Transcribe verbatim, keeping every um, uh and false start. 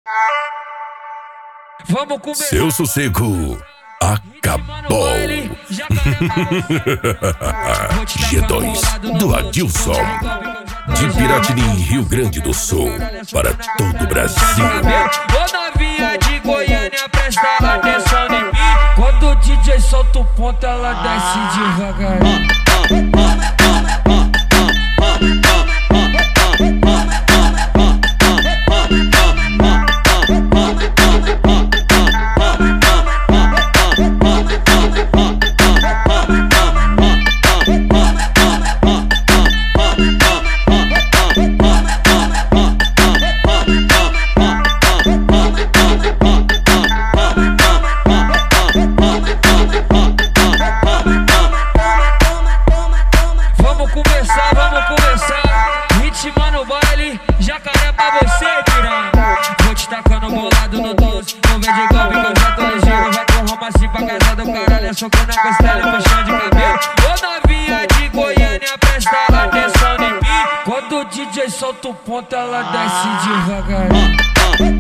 Vamos comer. Seu sossego acabou. G dois do Adilson, de Piratini, Rio Grande do Sul, para todo o Brasil. Ô novinha de Goiânia, presta atenção em mim. Quando o D J solta o ponto, ela desce devagarinho. Vamos conversar, vamos conversar. Ritmo no baile, jacaré pra você, piranha. Vou te tacando bolado no doce. Não vem de golpe que eu já tô ligeiro. Vai com romance pra casa do caralho. É soco na costela, puxão de cabelo. Ô novinha de Goiânia, presta atenção em mim. Quando o D J solta o ponto, ela desce devagarinho.